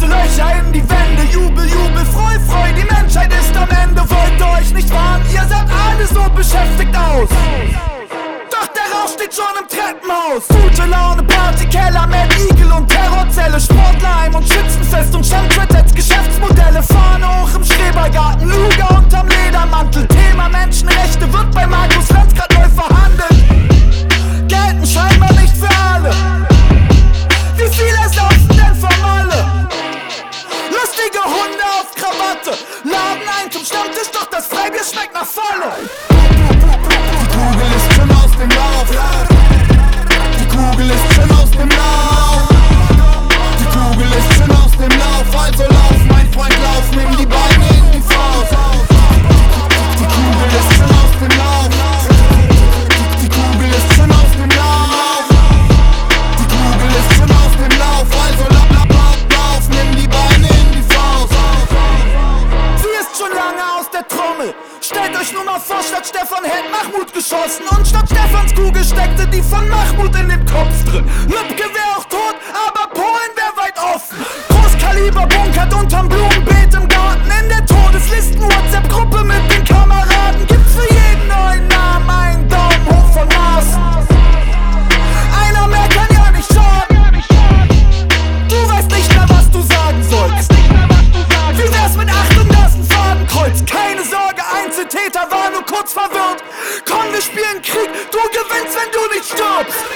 Schwarze Löcher in die Wände, Jubel, Jubel, Freu, Freu, die Menschheit ist am Ende. Wollt ihr euch nicht warnen, ihr seid alle so beschäftigt aus. Doch der Rauch steht schon im Treppenhaus. Gute Laune, Partykeller, Mad Eagle und Terrorzelle, Sportlerheim und Schützenfest und Jumprit als Geschäftsmodelle. Fahne hoch im Schrebergarten, Luger unterm Ledermantel. Thema Menschenrechte wird bei Markus Lanz grad neu verhandelt. Gelten scheinbar nicht für alle. Wie viele saufen denn vom Malle? Lustige Hunde auf Krawatte, laden ein zum Stammtisch, doch das Freibier schmeckt nach Falle. Die Kugel ist schon aus dem Lauf. Die Kugel ist schon aus dem Lauf. Die Kugel ist schon aus dem Lauf. Also lauf, mein Freund, lauf, nimm die Beine in die Faust. Die Kugel ist schon aus dem Lauf. Die Kugel ist schon aus dem Lauf. Die Kugel ist schon aus dem Lauf. Also lauf, nimm die Beine in die Faust. Sie ist schon lange aus der Trommel. Stellt euch nur mal vor, statt Stefan hätte Mahmoud geschossen. Und statt Stefans Kugel steckte die von Mahmoud in dem Kopf drin. Lübcke wär auch tot, aber Polen wär weit offen. Großkaliber bunkert unterm Blumenbeet im Garten. In der Todeslisten-WhatsApp-Gruppe mit den Kameraden. Gibt für jeden neuen Namen einen Daumen hoch von Mars. Einer mehr kann ja nicht schaden. Du weißt nicht mehr, was du sagen sollst. Wie wär's mit Achtung, das ist ein Fadenkreuz? Keine Sorge, Einzeltäter war nur kurz verwirrt. Komm, wir spielen Krieg, du gewinnst, wenn du nicht stirbst.